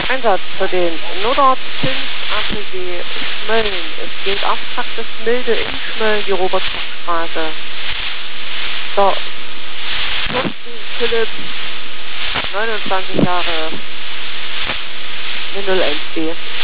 Einsatz für den Notarzt 5 APW Schmölln. Es geht Auftragspraxis Milde in Schmölln, die Robert-Koch-Straße. So, Thorsten Philipp, 29 Jahre, 011B.